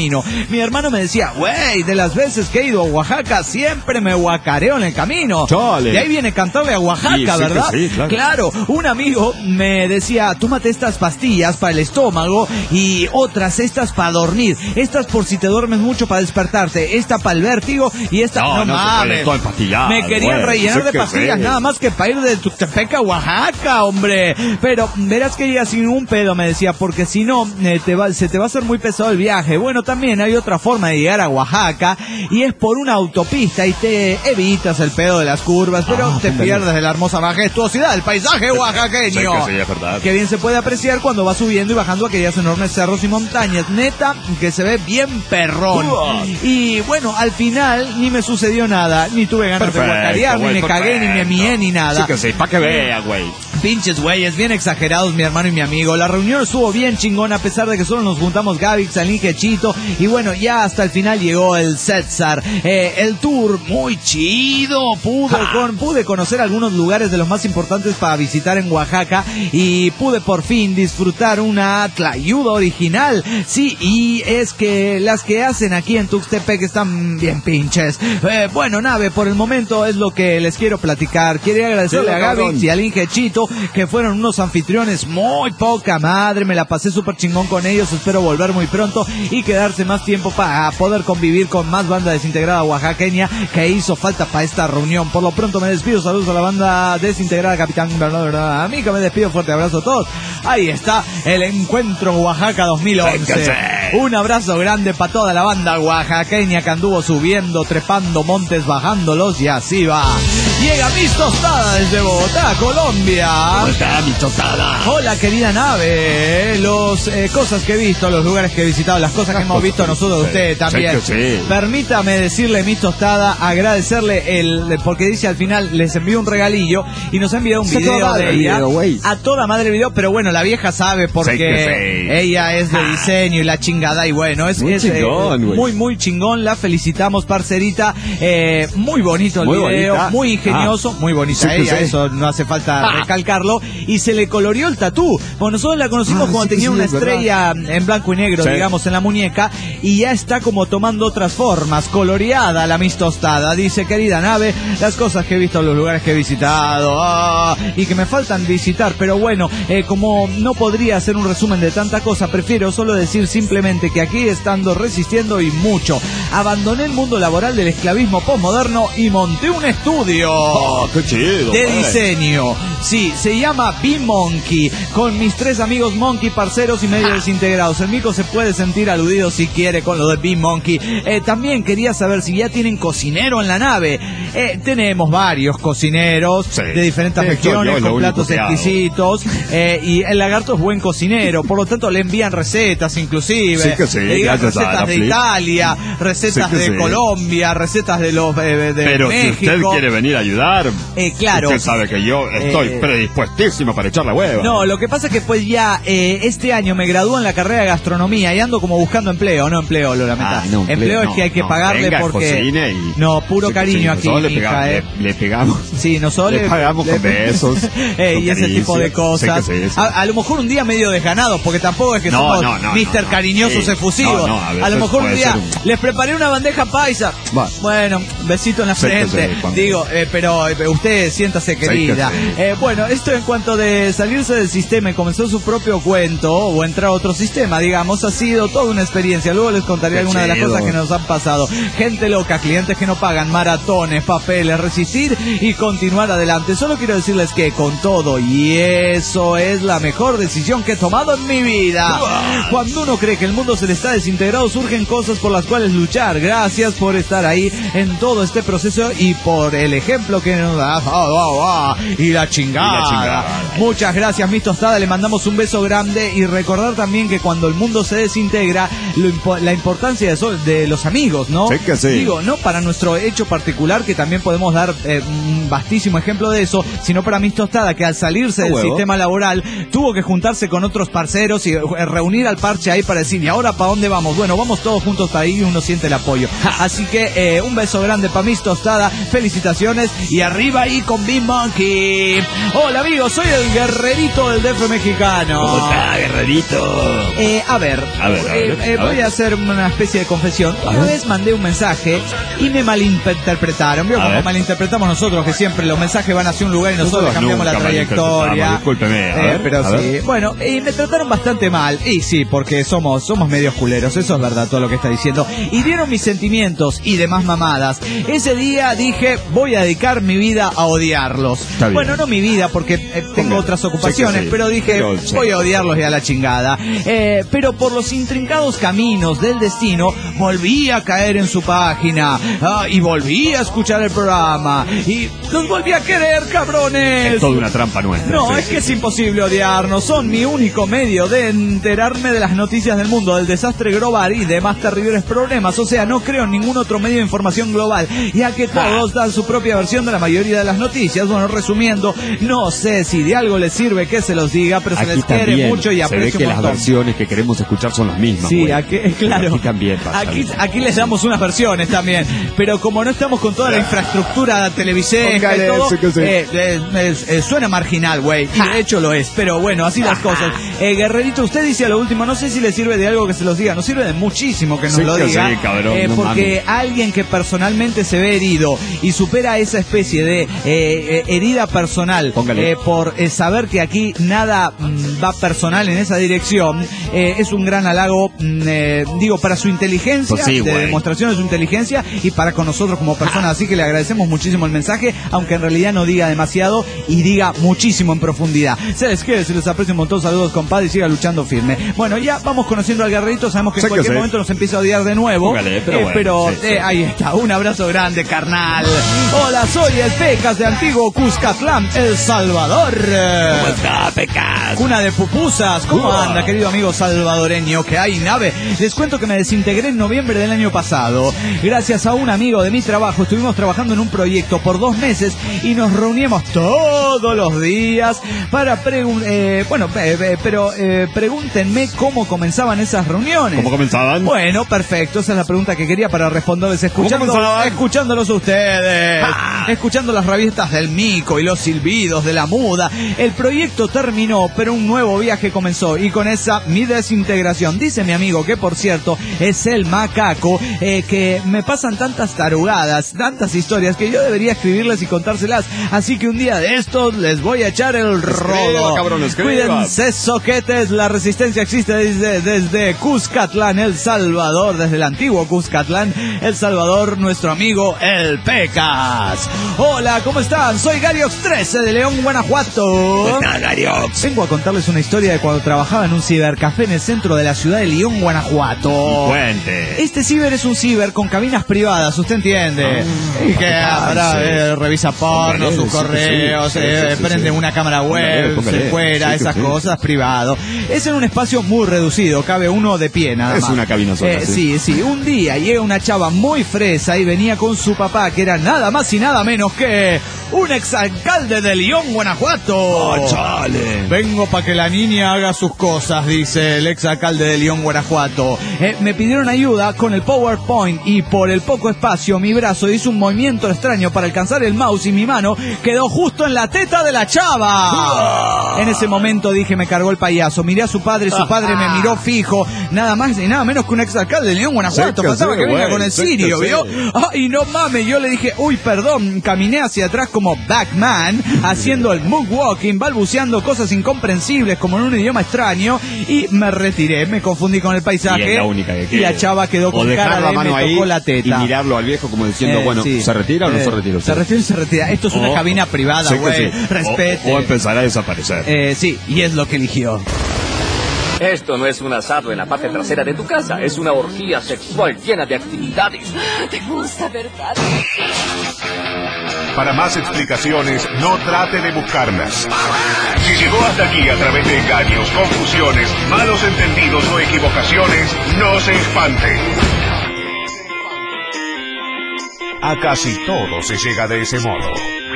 Mi hermano me decía, güey, de las veces que he ido a Oaxaca, siempre me guacareo en el camino.
Chale.
De ahí viene cantarle a Oaxaca,
sí, sí,
¿verdad?
Sí, claro.
Claro, un amigo me decía, tómate estas pastillas para el estómago y otras estas para dormir. Estas por si te duermes mucho para despertarte. Esta para el vértigo y esta...
No,
no,
no
mames. Me querían
güey,
rellenar de
que
pastillas
sí.
nada más que para ir de Tuxtepec a Oaxaca, hombre. Pero verás que iría sin un pedo, me decía, porque si no, eh, te va, se te va a hacer muy pesado el viaje. Bueno, también hay otra forma de llegar a Oaxaca y es por una autopista y te evitas el pedo de las curvas, pero
Ah,
te
ándale.
pierdes de la hermosa majestuosidad del paisaje oaxaqueño.
Sí, que sí, es verdad.
Que bien se puede apreciar cuando vas subiendo y bajando aquellos enormes cerros y montañas. Neta, que se ve bien perrón.
Uah.
Y bueno, al final ni me sucedió nada, ni tuve ganas
Perfecto,
de guacarear, ni
güey,
me cagué, ni me
perfecto.
mié, ni nada.
Sí que sí, para que vea, güey.
Pinches güeyes, bien exagerados mi hermano y mi amigo. La reunión estuvo bien chingona a pesar de que solo nos juntamos Gaby, Salinge, Chito. Y bueno, ya hasta el final llegó el César. Eh, el tour muy chido. Pude, con, pude conocer algunos lugares de los más importantes para visitar en Oaxaca. Y pude por fin disfrutar una tlayuda original. Sí, y es que las que hacen aquí en Tuxtepec están bien pinches. Eh, bueno, nave, por el momento es lo que les quiero platicar. Quiero agradecerle
Sí,
a Gaby
cabrón.
y al Inge Chito, que fueron unos anfitriones muy poca madre. Me la pasé súper chingón con ellos. Espero volver muy pronto y quedarse más tiempo para poder convivir con más banda desintegrada oaxaqueña que hizo falta para esta reunión. Por lo pronto me despido. Saludos a la banda desintegrada Capitán Bernardo Amiga. Me despido. Fuerte abrazo a todos. Ahí está el Encuentro Oaxaca dos mil once. Un abrazo grande para toda la banda oaxaqueña que anduvo subiendo, trepando montes, bajándolos y así va. Llega Mis Tostada desde Bogotá, Colombia.
¿Cómo está mi tostada?
Hola querida nave, los eh, cosas que he visto, los lugares que he visitado, las cosas que hemos visto nosotros de usted también.
Sí que sí.
Permítame decirle mi tostada, agradecerle el, porque dice al final les envió un regalillo y nos ha enviado un
Sí,
video
toda
de
madre
ella.
video, güey.
A toda madre video, pero bueno, la vieja sabe porque
Sí que sí.
ella es de diseño y la chingada y bueno, es,
Muy
es, eh,
chingón, güey.
muy muy chingón, la felicitamos parcerita, eh, muy bonito el
Muy
video,
bonita.
muy ingenioso, muy bonita
Sí que
ella,
sí.
eso no hace falta
Ah.
recalcarlo, y se le coloreó el tatú. Bueno, nosotros la conocimos
Ah,
cuando
sí que
tenía
sí,
una
es verdad.
estrella en blanco y negro,
Sí.
digamos, en la muñeca, y ya está como tomando otras formas, coloreada la Mis Tostada. Dice, querida nave, las cosas que he visto, los lugares que he visitado, ah, y que me faltan visitar, pero bueno, eh, como no podría hacer un resumen de tanta cosa, prefiero solo decir simplemente que aquí estando resistiendo y mucho, abandoné el mundo laboral del esclavismo postmoderno y monté un estudio
Oh, qué chido,
de
güey.
diseño. Sí, se llama B-Monkey, con mis tres amigos Monkey, parceros y medio desintegrados. El mico se puede sentir aludido si quiere con lo de B-Monkey. Eh, también quería saber si ya tienen cocinero en la nave. Eh, tenemos varios cocineros
Sí.
de diferentes
Sí,
regiones,
yo- yo lo
con
único
platos
que hago.
exquisitos. Eh, y el lagarto es buen cocinero, por lo tanto le envían recetas inclusive.
Sí que sí,
Le digan
gracias a
recetas
la
de
Flip.
Italia, recetas
Sí que
de
sí.
Colombia, recetas de los eh, de
Pero
México.
si usted quiere venir a ayudar,
Eh, claro.
usted sabe que yo estoy
Eh,
predispuestísimo para echar la hueva.
No, lo que pasa es que pues ya eh, este año me graduó en la carrera de gastronomía y ando como buscando empleo, no empleo, lo lamento.
Ah, no,
empleo,
empleo,
es que hay que
no,
pagarle
venga,
porque
cocine y-
no, puro
Sí que
cariño
sí,
aquí,
nosotros le
mija,
pegamos,
eh.
le, le pegamos.
Sí, nosotros
Le pagamos con besos,
eh,
con
y ese
caricias.
tipo de cosas.
Sí que sí, sí.
A, a lo mejor un día medio desganados, porque tampoco es que
No,
somos
no, no,
mister
no, no.
Cariñosos
Sí.
efusivos.
No, no, a
a, lo
veces
mejor un
puede
día
ser un-
les preparé una bandeja paisa.
Va.
Bueno, besito en la
Sí que
frente.
sí, cuando-
Digo, eh, pero eh, usted siéntase
que
querida.
sí.
Eh, bueno, esto en cuanto de salirse del sistema y comenzó su propio cuento o entrar a otro sistema, digamos, ha sido toda una experiencia. Luego les contaré
Qué
algunas de las
chido.
cosas que nos han pasado. Gente loca, clientes que no pagan, maratones, papeles, resistir y continuar adelante. Solo quiero decirles que con todo, y eso es la mejor decisión que he tomado en mi vida. Cuando uno cree que el mundo se le está desintegrado, surgen cosas por las cuales luchar. Gracias por estar ahí en todo este proceso y por el ejemplo que nos da. Y la chingada.
Y la chingada.
Muchas gracias, mi tostada. Le mandamos un beso grande y recordar también que cuando el mundo se desintegra, lo impo- la importancia de, eso- de los amigos, ¿no?
Sí que sí.
Digo, no para nuestro hecho particular, que también podemos dar eh, un vastísimo ejemplo de eso, sino para mi tostada, que al salirse del
Huevo.
sistema laboral tuvo que juntarse con otros parceros y eh, reunir al parche ahí para decir, ¿y ahora para dónde vamos? Bueno, vamos todos juntos para ahí y uno siente el apoyo. Así que eh, un beso grande para mi tostada, felicitaciones y arriba ahí con B-Monkey. Hola amigos, soy el guerrerito del D F mexicano.
¿Cómo está, guerrerito?
Eh, a ver,
a ver, a ver,
eh, eh,
a
voy
ver.
a hacer una especie de confesión. Una vez mandé un mensaje y me malinterpretaron. ¿Vio cómo malinterpretamos nosotros? Que siempre los mensajes van hacia un lugar y nosotros, nosotros cambiamos la trayectoria.
Discúlpeme. A
eh,
ver,
pero
a
sí,
ver.
bueno, y me trataron bastante mal. Y sí, porque somos, somos medios culeros. Eso es verdad, todo lo que está diciendo. Y dieron mis sentimientos y demás mamadas. Ese día dije, voy a dedicar mi vida a odiarlos. Bueno, no mi vida, porque eh, tengo Ponga, otras ocupaciones, sí, pero dije, pero, sí. voy a odiarlos y a la chingada. Eh, pero por los intrincados caminos del destino, volví a caer en su página. Ah, y volví a escuchar el programa. Y los volví a querer, cabrones.
Es toda una trampa nuestra.
No,
sí,
es
sí,
que
sí.
es imposible odiarnos. Son mi único medio de enterarme de las noticias del mundo, del desastre global y demás terribles problemas. O sea, no creo en ningún otro medio de información global, ya que todos dan su propia versión de la mayoría de las noticias. Bueno, resumiendo, no sé si de algo les sirve que se los diga, pero
aquí
se les quiere mucho y aprecio
se ve que
un
las
montón.
versiones que queremos escuchar son las mismas.
Sí,
güey.
aquí, claro.
Aquí también pasa.
Aquí, aquí les damos unas versiones también, pero como no estamos con toda la infraestructura televisónica y todo, eh, eh, eh, eh, suena marginal, güey. Y de hecho lo es, pero bueno, así las cosas. Eh, Guerrerito, usted dice a lo último, no sé si le sirve de algo que se los diga, nos sirve de muchísimo que nos
sí,
lo
que
diga,
sí, cabrón,
eh,
no
porque
mames.
alguien que personalmente se ve herido y supera esa especie de eh, eh, herida personal eh, por eh, saber que aquí nada mm, va personal en esa dirección, eh, es un gran halago, mm, eh, digo, para su inteligencia,
pues sí,
de
güey.
demostración de su inteligencia y para con nosotros como personas, así que le agradecemos muchísimo el mensaje, aunque en realidad no diga demasiado y diga muchísimo en profundidad. Se les quiere, se les aprecia un montón, saludos compadre y siga luchando firme. Bueno, ya vamos conociendo al guerrerito, sabemos que en cualquier
sé.
momento nos empieza a odiar de nuevo,
Póngale, pero,
eh,
bueno,
pero
sí,
eh,
sí.
ahí está, un abrazo grande, carnal. Hola, soy el Pecas de Antiguo Cuscatlán, El Salvador.
¿Cómo está, Pecas?
Cuna de pupusas, ¿cómo
Uah.
anda, querido amigo salvadoreño? Que hay nave. Les cuento que me desintegré en noviembre del año pasado. Gracias a un amigo de mi trabajo, estuvimos trabajando en un proyecto por dos meses y nos reuníamos todos los días para preguntar, eh, bueno, eh, eh, pero eh, pregúntenme cómo comenzaban esas reuniones.
¿Cómo comenzaban?
Bueno, perfecto, esa es la pregunta que quería para responderles, escuchando, escuchándolos a ustedes, ah. escuchando las rabietas del mico y los silbidos de la muda. El proyecto terminó, pero un nuevo viaje comenzó y con esa mi desintegración. Dice mi amigo que, por cierto, es el macaco, eh, que me pasan tantas tarugadas, tantas historias que yo debería escribirles y contárselas. Así que un día de estos les voy a echar el rodo.
Cabrón,
cuídense, soquetes. La resistencia existe desde, desde Cuscatlán, El Salvador, desde el antiguo Cuscatlán, El Salvador, nuestro amigo el Pecas. Hola, ¿cómo están? Soy Gariox trece de León, Guanajuato.
¿Cómo está, Gariox?
Vengo a contarles una historia de cuando trabajaba en un cibercafé en el centro de la ciudad de León, Guanajuato.
Cuente.
Este ciber es un ciber con cabinas privadas, usted entiende. Ah, y que ahora sí. eh, revisa porno, póngale, sus correos, sí, sí, eh, sí, prende sí. una cámara web, póngale, se fuera, sí, esas sí. cosas, privado. Es en un espacio muy reducido, cabe uno de pie nada
es
más.
Es una cabina sola,
eh,
sí.
sí, sí. Un día llega una chava muy fresa y venía con su papá, que era nada más y nada menos que un exalcalde de León, Guanajuato.
Oh, chale.
Vengo para que la niña haga sus cosas, dice el exalcalde de León, Guanajuato. Eh, me pidieron ayuda con el PowerPoint y por el poco espacio mi brazo hizo un movimiento extraño para alcanzar el mouse y mi mano quedó justo en la teta de la chava. En ese momento dije, me cargó el payaso. Miré a su padre, su padre me miró fijo, nada más y nada menos que un exalcalde de León, Guanajuato. Pasaba que venía con el sirio, ¿vio? Ay, no mames, yo le dije, uy, perdón, caminé hacia atrás como Batman, haciendo el moonwalking, balbuceando cosas incomprensibles como en un idioma extraño y me retiré, me confundí con el paisaje.
Y es la única que
y la chava quedó con cara de me tocó la teta.
Y mirarlo al viejo como diciendo,
eh,
bueno,
sí.
¿se retira o no
eh,
se retira?
Se retira y se retira. Esto es una oh, cabina privada, güey. Sí. Respete.
O, o empezará a desaparecer.
Eh, sí, y es lo que eligió.
Esto no es un asado en la parte trasera de tu casa, es una orgía sexual llena de actividades.
¿Te gusta, verdad?
Para más explicaciones, no trate de buscarlas. Si llegó hasta aquí a través de engaños, confusiones, malos entendidos o equivocaciones, no se espante. A casi todo se llega de ese modo.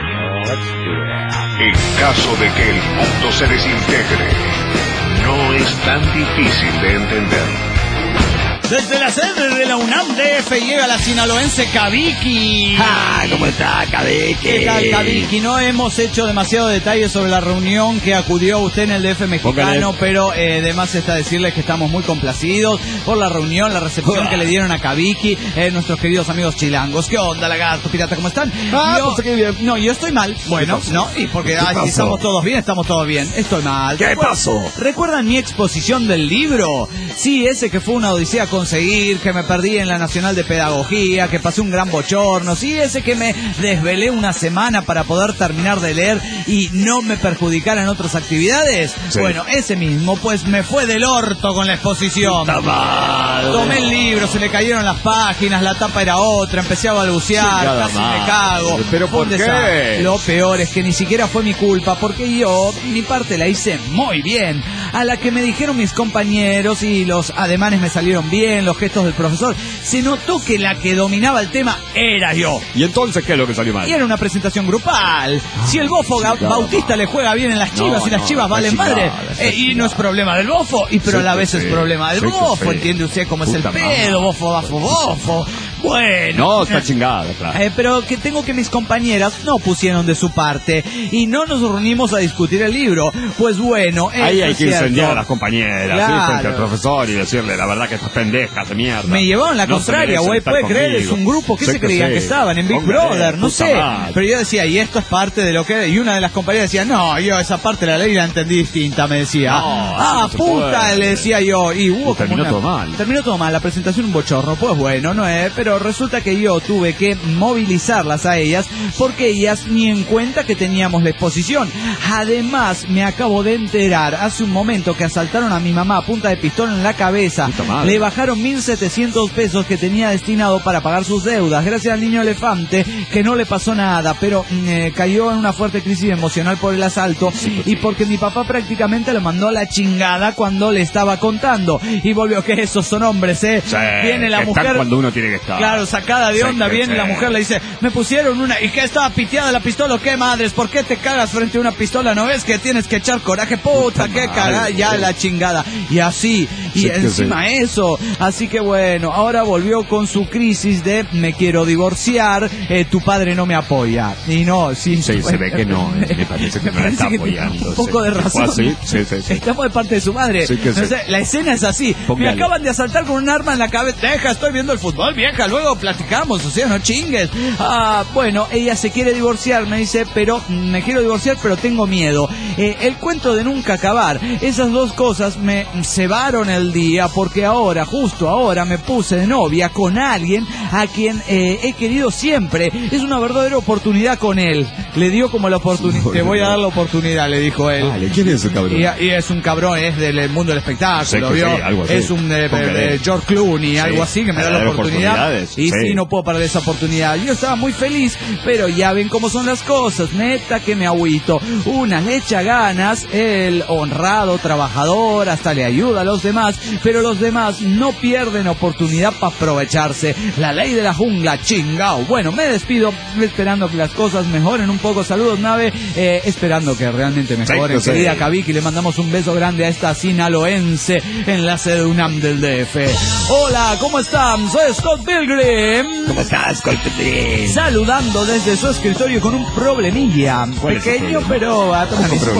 En caso de que el mundo se desintegre, no es tan difícil de entender.
Desde la sede de la UNAM D F llega la sinaloense Kaviki.
¡Ah! ¿Cómo está, Kaviki?
¿Qué tal, Kaviki? No hemos hecho demasiado detalles sobre la reunión que acudió usted en el D F mexicano, Póngale. pero eh, además está decirles que estamos muy complacidos por la reunión, la recepción que le dieron a Kaviki, eh, nuestros queridos amigos chilangos. ¿Qué onda, lagarto pirata? ¿Cómo están?
Ah,
yo,
pues, bien.
No, yo estoy mal. Bueno, no, y porque ah, si estamos todos bien, estamos todos bien. Estoy mal.
¿Qué pasó?
¿Recuerdan mi exposición del libro? Sí, ese que fue una odisea conseguir, que me perdí en la Nacional de Pedagogía, que pasé un gran bochorno. Sí, ese que me desvelé una semana para poder terminar de leer y no me perjudicara en otras actividades. Sí. Bueno, ese mismo, pues me fue del orto con la exposición. Tomé el libro, se le cayeron las páginas, la tapa era otra, empecé a balbucear, sí, casi mal. me cago.
¿Pero por qué?
Lo peor es que ni siquiera fue mi culpa, porque yo, mi parte la hice muy bien. A la que me dijeron mis compañeros y los ademanes me salieron bien, los gestos del profesor, se notó que la que dominaba el tema era yo.
¿Y entonces qué es lo que salió mal?
Y era una presentación grupal. Ah, si el bofo Bautista le juega bien en las chivas no, y las no, chivas valen madre, eh, y no es problema del bofo, y pero sí, a la vez sí, es problema del sí, bofo, sí. ¿Entiende usted cómo Puta es el pedo? Mamá. Bofo, bafo, bofo. Bueno.
No, está chingada, claro.
Eh, pero que tengo que mis compañeras no pusieron de su parte y no nos reunimos a discutir el libro. Pues bueno,
ahí hay
es
que
cierto.
incendiar a las compañeras,
claro.
¿sí? Frente al profesor y decirle la verdad que estas pendejas de mierda.
Me llevaron la no contraria, güey, puede creer, es un grupo que sé se que creían sí. que estaban en Big Hombre, Brother, no sé. Mal. Pero yo decía, y esto es parte de lo que... Y una de las compañeras decía, no, yo esa parte de la ley la entendí distinta, me decía. No, ah, no puta, puede. Le decía yo. Y hubo
y terminó
una...
todo mal.
Terminó todo mal, la presentación un bochorno, pues bueno, no es, pero resulta que yo tuve que movilizarlas a ellas porque ellas ni en cuenta que teníamos la exposición. Además, me acabo de enterar hace un momento que asaltaron a mi mamá a punta de pistola en la cabeza. Le bajaron mil setecientos pesos que tenía destinado para pagar sus deudas. Gracias al niño elefante que no le pasó nada, pero eh, cayó en una fuerte crisis emocional por el asalto sí, y sí. porque mi papá prácticamente lo mandó a la chingada cuando le estaba contando. Y volvió que esos son hombres, ¿eh?
Sí,
viene la mujer
cuando uno tiene que estar.
Claro, sacada de onda, sí, viene sí. la mujer, le dice, me pusieron una, ¿y qué estaba piteada la pistola? ¿Qué madres? ¿Por qué te cagas frente a una pistola? ¿No ves que tienes que echar coraje? Puta, qué cagada, ya la chingada. Y así, y sí, encima sí. eso. Así que bueno, ahora volvió con su crisis de me quiero divorciar, eh, tu padre no me apoya. Y no, sí.
Sí, bueno, se ve que no, eh, me parece que me no la está apoyando.
Un poco de razón.
¿Sí? Sí, sí, sí.
Estamos de parte de su madre. Sí, no sí. sé, la escena es así. Póngale. Me acaban de asaltar con un arma en la cabeza. Deja, estoy viendo el fútbol, vieja, luego platicamos, o sea, no chingues. Ah, bueno, ella se quiere divorciar, me dice, pero me quiero divorciar, pero tengo miedo. Eh, el cuento de nunca acabar. Esas dos cosas me cebaron el día porque ahora, justo ahora, me puse de novia con alguien a quien eh, he querido siempre. Es una verdadera oportunidad con él. Le dio como la oportunidad. Te voy a dar la oportunidad, le dijo él.
Vale, ¿quién es ese cabrón?
Y, y es un cabrón, es del mundo del espectáculo, ¿vio? Sí, algo así. Es un eh, eh, George Clooney, sí. algo así, que me da la oportunidad. Y sí. sí, no puedo perder esa oportunidad. Yo estaba muy feliz, pero ya ven cómo son las cosas. Neta que me agüito. Una le echa ganas, el honrado trabajador, hasta le ayuda a los demás, pero los demás no pierden oportunidad para aprovecharse. La ley de la jungla, chingao. Bueno, me despido esperando que las cosas mejoren un poco. Saludos, nave, eh, esperando que realmente mejoren. Sí, querida sí. Kaviki, le mandamos un beso grande a esta sinaloense en la sede UNAM del D F. Hola, ¿cómo están? Soy Scott Pilgrim.
¿Cómo estás, Scott Pilgrim?
Saludando desde su escritorio con un problemilla. Pequeño, pero a,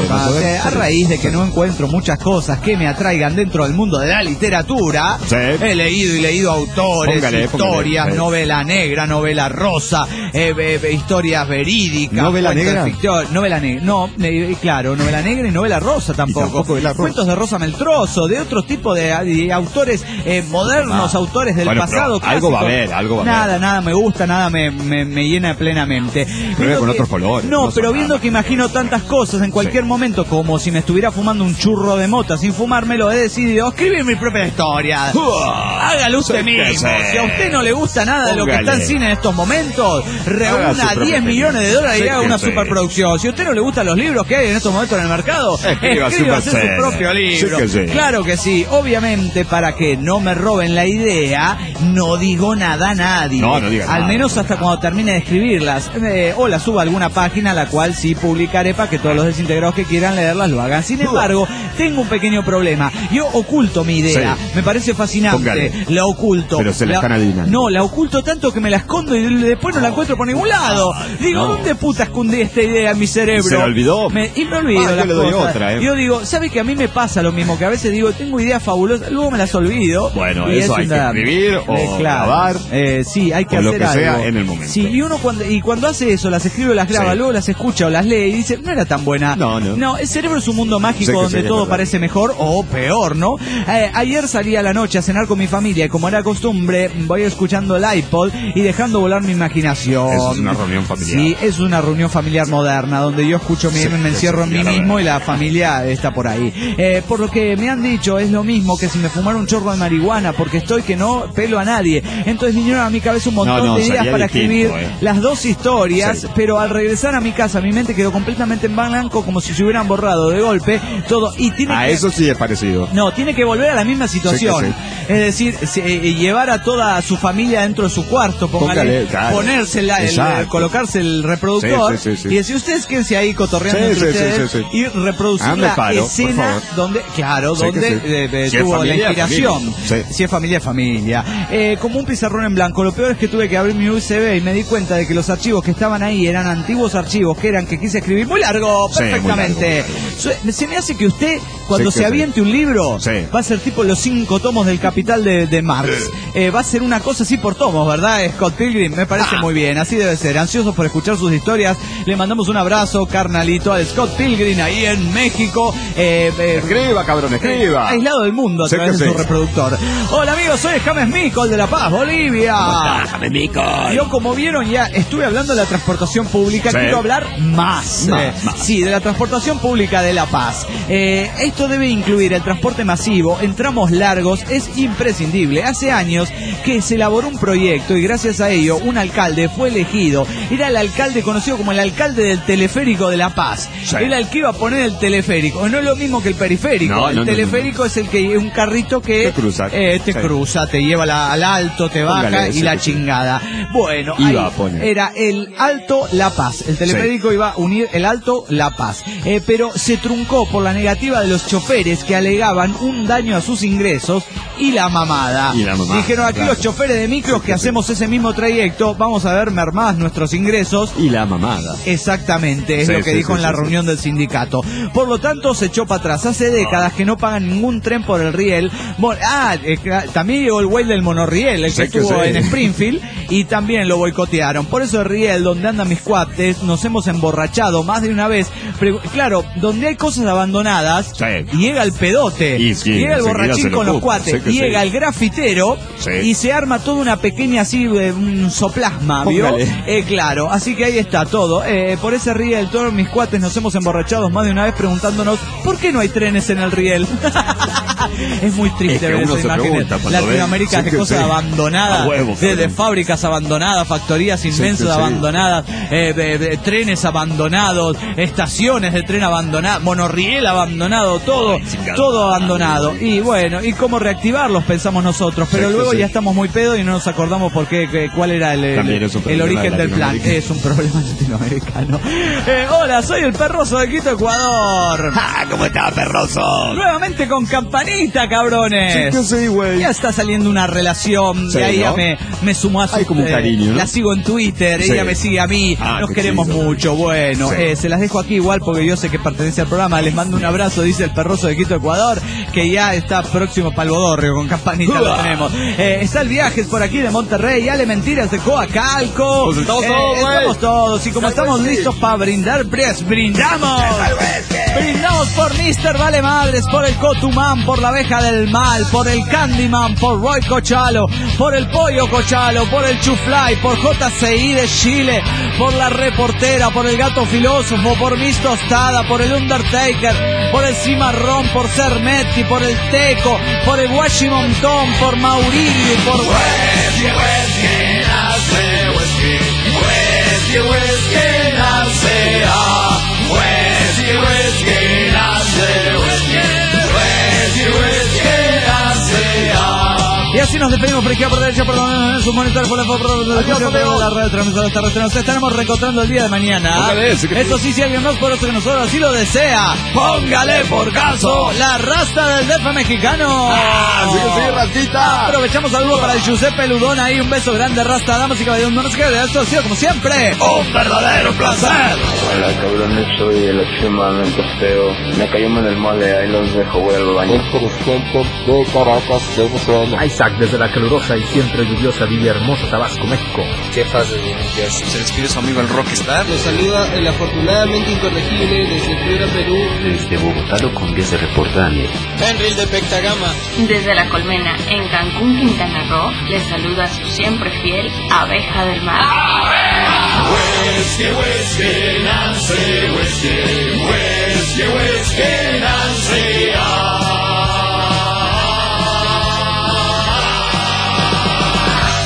a raíz de que no encuentro muchas cosas que me atraigan dentro del mundo de la literatura. Sí. He leído y leído autores, póngale, historias, póngale. novela negra, novela rosa, eh, eh, historias verídicas.
¿Novela negra?
Ficción, novela negra, no, eh, claro, novela negra y novela rosa tampoco.
tampoco de la rosa.
Cuentos de Rosa Meltroso, de otro tipo de, de autores eh, modernos, ah. autores del bueno, pasado.
Algo va a haber, algo va a haber.
Nada, nada me gusta, nada me, me, me llena plenamente.
Pero con que, otros colores.
No, no pero viendo nada. Que imagino tantas cosas en cualquier sí. momento, como si me estuviera fumando un churro de mota sin fumármelo, he decidido escribir mi propia historia. Uh, Hágalo usted mismo. Si a usted no le gusta nada Póngale. de lo que está en cine en estos momentos, reúna diez millones de dólares y haga una superproducción. Si a usted no le gustan los libros que hay en estos momentos en el mercado, escríbase su propio libro. Sí que sí. Claro que sí. Obviamente, para que no me roben la idea, no digo nada a nadie.
No, no diga
Al
nada,
menos hasta cuando termine de escribirlas. Eh, o las suba a alguna página, la cual sí publicaré para que todos los desintegrados que quieran leerlas lo hagan. Sin embargo, tengo un pequeño problema. Yo oculto oculto mi idea. Sí. Me parece fascinante. Póngale. La oculto.
Pero se la,
la
están adivinando.
No, la oculto tanto que me la escondo y después no la encuentro por ningún lado. Digo, no. ¿Dónde puta escondí esta idea en mi cerebro?
¿Se la olvidó?
Me, y me olvido
ah,
las
yo le doy
cosas.
Otra, ¿eh?
Yo digo, ¿sabe que a mí me pasa lo mismo? Que a veces digo, tengo ideas fabulosas, luego me las olvido.
Bueno, eso hay una... que escribir o
eh, claro.
grabar.
Eh, sí, hay que
o
hacer
lo que
algo.
sea en el momento.
Sí, y uno cuando, y cuando hace eso, las escribe o las graba, sí. luego las escucha o las lee y dice, no era tan buena.
No, no.
No, el cerebro es un mundo mágico donde
sí,
todo parece mejor o peor, ¿no? Eh, ayer salí a la noche a cenar con mi familia y como era costumbre, voy escuchando el iPod y dejando volar mi imaginación.
Eso es una reunión familiar.
Sí, es una reunión familiar moderna donde yo escucho, mi, sí, me encierro en mí mismo y la familia está por ahí. Eh, por lo que me han dicho, es lo mismo que si me fumara un chorro de marihuana, porque estoy que no pelo a nadie. Entonces vinieron a mi cabeza un montón no, no, de ideas para distinto, escribir eh. las dos historias, sí. pero al regresar a mi casa mi mente quedó completamente en blanco, como si se hubieran borrado de golpe todo. Y tiene
a
que...
eso sí es parecido.
No, tiene que volver a la misma situación. Sí, sí. Es decir, se, eh, llevar a toda su familia dentro de su cuarto, póngale, Póngale, claro. ponerse la, el, el, colocarse el reproductor sí, sí, sí, sí. y decir, ustedes quédense ahí cotorreando sí, entre sí, ustedes sí, sí, sí. y reproducir ah, la paro, escena donde, claro, sí, donde sí. eh, eh, si tuvo familia, la inspiración. Sí. Si es familia, familia. Eh, como un pizarrón en blanco. Lo peor es que tuve que abrir mi U S B y me di cuenta de que los archivos que estaban ahí eran antiguos archivos que eran que quise escribir muy largo, perfectamente. Sí, muy largo, muy largo. Se me hace que usted, cuando sí, se aviente sí. un libro, sí. va a ser tipo los cinco tomos del Capital de, de Marx. Eh, va a ser una cosa así por tomos, ¿verdad? Scott Pilgrim, me parece ah. muy bien, así debe ser. Ansiosos por escuchar sus historias, le mandamos un abrazo, carnalito, al Scott Pilgrim ahí en México. Eh, eh,
escriba, cabrón, escriba.
Eh, aislado del mundo a sé través de su sí. reproductor. Hola amigos, soy James Micol de La Paz, Bolivia.
James Micol.
Yo, como vieron, ya estuve hablando de la transportación pública, sí. quiero hablar más.
Más,
eh,
más.
Sí, de la transportación pública de La Paz. Eh, esto debe incluir el transporte masivo en tramos largos, es imprescindible. Hace años que se elaboró un proyecto y gracias a ello un alcalde fue elegido. Era el alcalde conocido como el alcalde del teleférico de La Paz. Sí. Era el que iba a poner el teleférico. No es lo mismo que el periférico. No, el no, teleférico no, no, no. es el que es un carrito que
te cruza,
eh, te sí. cruza, te lleva la, al alto, te baja Póngale, y sí, la sí. chingada. Bueno,
iba
ahí
a poner.
era el Alto La Paz. El teleférico sí. iba a unir el Alto La Paz. Eh, pero se truncó por la negativa de los choferes que alegaban un daño a sus ingresos y la mamada.
Y la mamada
Dijeron, aquí claro. los choferes de micros sí, que sí. hacemos ese mismo trayecto, vamos a ver mermadas nuestros ingresos.
Y la mamada.
Exactamente, es sí, lo que sí, dijo sí, en la sí, reunión sí. del sindicato. Por lo tanto, se echó para atrás. Hace décadas que no pagan ningún tren por el riel. Bueno, ah, eh, también llegó el güey del monorriel, el que sí, estuvo sí. en Springfield, y también lo boicotearon. Por eso el riel, donde andan mis cuates, nos hemos emborrachado más de una vez. Pero, claro, donde hay cosas abandonadas, sí. llega el pedote, y, sí, llega el borrachín con los cuates, sí llega sí. el grafitero, sí. y se arma toda una pequeña así, un soplasma, ¿vio? Eh, claro, así que ahí está todo. Eh, por ese riel, todos mis cuates nos hemos emborrachado más de una vez preguntándonos, ¿por qué no hay trenes en el riel? Es muy triste
es
ver esa imagen. Latinoamérica, de sí, cosas sí. abandonadas, huevo, desde fábricas abandonadas, factorías inmensas sí, sí, abandonadas, sí. Eh, de, de, trenes abandonados, estaciones de tren abandonadas, monorriel abandonado, todo, Ay, todo abandonado. Y bueno, ¿y cómo reactivarlos? Pensamos nosotros, pero sí, luego sí. ya estamos muy pedos y no nos acordamos por qué, que, cuál era el, el, el origen del plan. Es un problema latinoamericano. Eh, hola, soy el Perroso de Quito, Ecuador.
Ah, ¿cómo está, Perroso?
Nuevamente con campanita, cabrones.
Sí, sí, güey.
Ya está saliendo una relación, sí, y ahí ¿no? ya me, me sumó a su...
Hay como un cariño, ¿no?
La sigo en Twitter, sí. ella me sigue a mí, ah, nos queremos chido. mucho, bueno, sí. eh, se las dejo aquí igual porque yo sé que pertenece al programa, les mando un abrazo, dice el Perroso de Quito, Ecuador, que ya está próximo para el Bodorrio, con campanita uh, lo tenemos. Eh, está el Viajes por aquí de Monterrey, Ale Mentiras de Coacalco.
Pues estamos
eh,
todos,
estamos todos, y como estamos listos para brindar, pues brindamos. Brindamos por mister Vale Madres, por el Cotumán, por la Abeja del Mal, por el Candyman, por Roy Cochalo, por el Pollo Cochalo, por el Chufly, por J C I de Chile, por la Reportera, por el Gato Filósofo, por Miss Tostada, por el Undertaker, por el Cimarrón, por Cermetti, por el Teco, por el Washington, por Maurilio, por Whisky, Whisky, nace Whisky, Whisky, Whisky, nace ah, Whisky, Whisky, nace Whisky, Whisky, Whisky, nace ah. Y así nos despedimos por izquierda, por derecha, por donde en sus monitores, por la por la red transmisora terrestre. Nos estaremos reencontrando el día de mañana.
Póngale, sí que
Eso sí, si alguien más por eso que nosotros así lo desea, póngale por caso la rasta del D F mexicano.
Ah, sí que sí, rastita.
Aprovechamos saludo para el Giuseppe Ludón ahí, un beso grande, rasta, damas y caballeros. No nos quede, esto ha sido como siempre un verdadero placer.
Hola cabrones, soy el extremadamente feo. Me cayó en el mole, ahí los dejo, voy al baño.
El presidente de Caracas, Venezuela.
Isaac desde la calurosa y siempre lluviosa Villahermosa, Tabasco, México.
¿Qué pasa, niños?
Se despide su amigo el Rockstar.
Los saluda el afortunadamente incorregible desde Piura, Perú.
Desde Bogotá lo Colombia se reporta Daniel.
Henry de Pectagama.
Desde La Colmena, en Cancún, Quintana Roo, les saluda su siempre fiel Abeja del Mar.
Whiskey, whiskey, Nancy, whiskey, whiskey, whiskey, Nancy.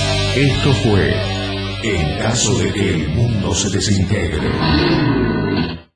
Esto fue En caso de que el mundo se desintegre.